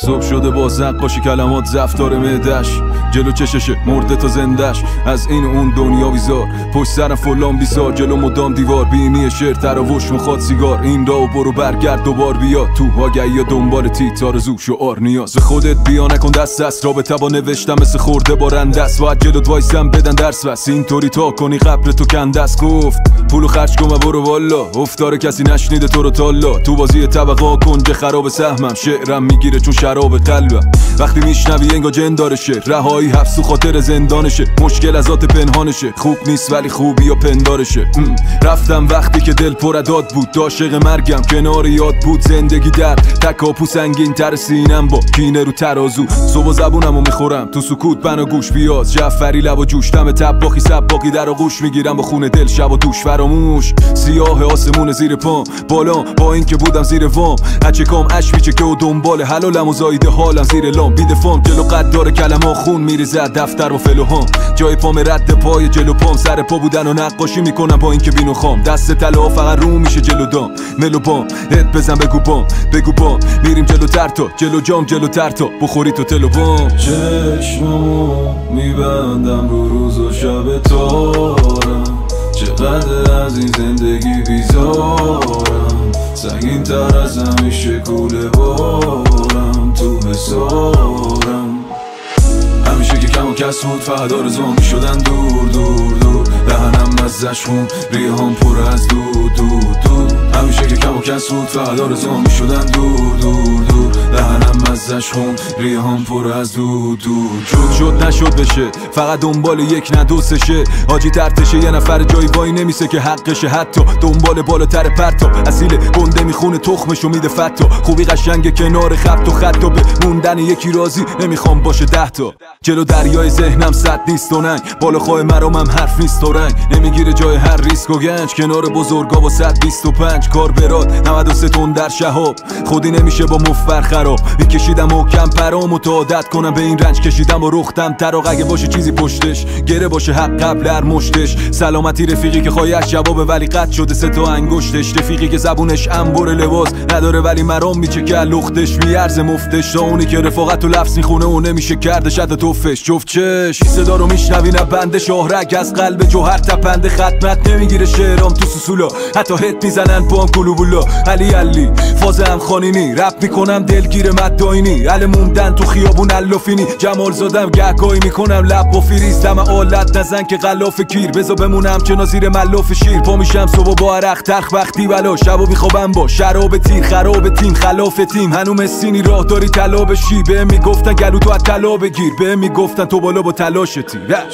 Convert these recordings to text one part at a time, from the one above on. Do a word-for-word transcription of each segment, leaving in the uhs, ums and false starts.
صبح شده با نقاشی کلمات زفتار معدش، جلو چششه مرده تا زندش، از این اون دنیا بیزار، پشت سرم فلان بیزار، جلو مدام دیوار، بینی شعر تراوش مخواد سیگار، این راو برو برگرد دوبار بیا تو آگهی یا دنبال تیت آرزو شعار نیاز. به خودت بیا نکن دست دست، رابطه با نوشتم مثل خورده با رندست، باید جلوت وایسم بدن درس بس، اینطوری تا کنی قبر تو کندست، گفت پولو خرج کن و برو والا، افتار کسی نشنیده تو رو تالا، تو بازی طبقا کنج خراب سهمم، شعرم میگیره چون شراب قلبم، وقتی میشنوی انگار جن داره شعر، رهایی حبس و خاطر زندانشه، مشکل از ذات پنهانشه، خوب نیست ولی خوبی یا پندارشه. رفتم وقتی که دل پر داد بود، عاشق مرگم کنار یاد بود، زندگی در تکاپو سنگین تر سینم با کینه رو ترازو، صبح زبونمو میخورم تو سکوت بنا گوش بیاز، جعفری لب و جوشتم تباخی سباقی در آغوش میگیرم با خون دل شب و دوش فراموش، سیاه آسمون زیر پام بالا با این که بودم زیر وام، هچه کام اش میچه که و دنبال حلالم و زایده حالم زیر لام، بیده فام جلو قدار کلمه خون میریزه دفتر و فلوهام، جای پام رد پای جلو پام، سر پا بودن و نقاشی میکنم با این که بینو خام، دست طلا فقط رو میشه جلو دام، ملو بام هد بزن بگو بام بگو بام، میریم جلو تر تا جلو جام جلو تر تا بخوری تو تلو بام. چشمامو میبندم رو روز و شب تارم، چقدر از این زندگی بیزارم، سنگین تر از همیشه کوله بارم تو حسارم، همیشه که کم و کس بود فقط آرزوام میشدن دور دور دور، دهنم مزش خون ریهام پر از دود دود دود، همیشه که کم و کس بود فقط آرزوام میشدن دور دور دور، دهنم مزش خون ریهام پر از دود دود. شد شد نشد بشه فقط دنبال یک نه دو سشه، حاجی ترتشه یه نفر جایی وای نمیسه که حقشه، حتی دنبال بالاتر پرتا، اصیل گنده میخونه تخمشو میده فتا، خوبی قشنگ کنار خط و خط و به موندن یکی راضی نمیخوام باشه ده تا، جلو دریای ذهنم صد نیست و ننگ، بالا خواه مرامم حرف نیست و رنگ، نمیگیره جای هر ریسک و گنج، کنار بزرگا با صد بیست و پنج، کار براد نود و سه تن در شهاب، خودی نمیشه با مفبر خراب، میکشیدم محکم پرام و تا عادت کنم به این رنج کشیدم و رختم تراق، اگه باشه چیزی پشتش گره باشه حق قبل هر مشتش، سلامتی رفیقی که خواهیش جوابه ولی قطع شده سه تا انگشتش، رفیقی که زبونش انبر لباس نداره ولی مرام میچکه لختش، میارز مفتش، تا اونی که رفاقت و لفظ میخونه و نمیشه کردش حتی توفش، جفت چش صدا رو میشنوی نه بنده شاهرگ از قلب جوهر تپنده، ختمت نمیگیره شعرام تو سوسولا، حتی هت میزنن با هم گلو بولا، علی علی فاز هم خانینی رپ میکنم دلگیر مداینی، علی موندن تو خیابون علافینی، جمال زادم گهگاهی میکنم لب و فریز، دم آلت نزن که غلاف کیر، بزا بمونم چنا زیر ملاف شیر، پا میشم صبح با عرق ترخ وقتی بلا، شبا بیخوابم با شراب تیر، خراب تیم خلاف تیم، هنو مسینی راه داری طلا بشی، بهم میگفتن گلو تو از طلا بگیر، بهم میگفتن تو بالا با تلاشتی.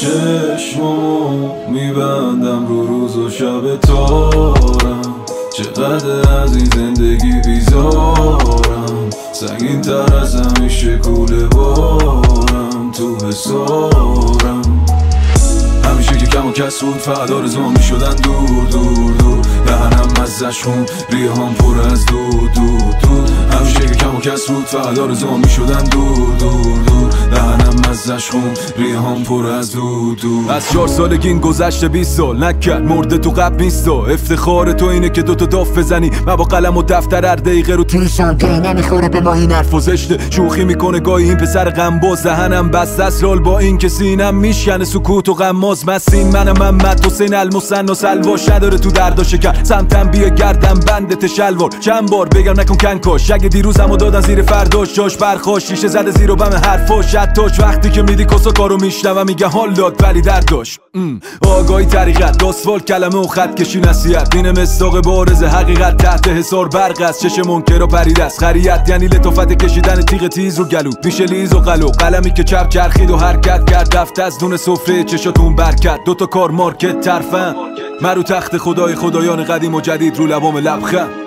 چشمامو میبندم رو روز و شب تارم، چقدر از این زندگی بیزارم، سنگین تر از همیشه کوله بارم تو حسارم، همیشه که کم و کس بود فقط آرزوام میشدن دور دور دور، دهنم مزش خون ریهام پر از دود دود دود، همیشه که کم و کس بود فقط آرزوام میشدن دور دور دور، دهنم مزش خون ریهام پر از دود دود. از چهار سالگین گذشته بیست سال نکرد مرده تو قبل نیستا، افتخار تو اینه که دوتا داف بزنی من با قلم و دفتر هر دقیقه رو تیشم که نمیخوره به ما این حرف و زشته، شوخی میکنه گاهی این پسر غمباز، ذهنم بسته اسرال با این که سینم میشکنه سکوت و غماز، مسین منم محمد حسین المثنی سلواش نداره تو دردا شکر، سمتم بیا گردم بندت شلوار، چند بار بگم نکن کنکاش، اگه دیروزمو دادن زیر فرداش، جاش برخاش شیشه زده زیر و بم حرفاش، حتاش وقتی که میدی کسا کارو میشنوم میگه حال داد ولی درد داشت، آگاهی طریقت داسفال کلمه و خط کشی نصیحت، این مصداق بارز حقیقت تحت حصار برق است، چش منکر و پرید است، خریت یعنی لطافت کشیدن تیغ تیز رو گلو، میشه لیز و قلو، قلمی که چپ چرخید و حرکت کرد رفت از دون سفره چشاتون برکت، دوتا کار مارکت ترفن، من رو تخت خدای خدایان قدیم و جدید رو لبام لبخند.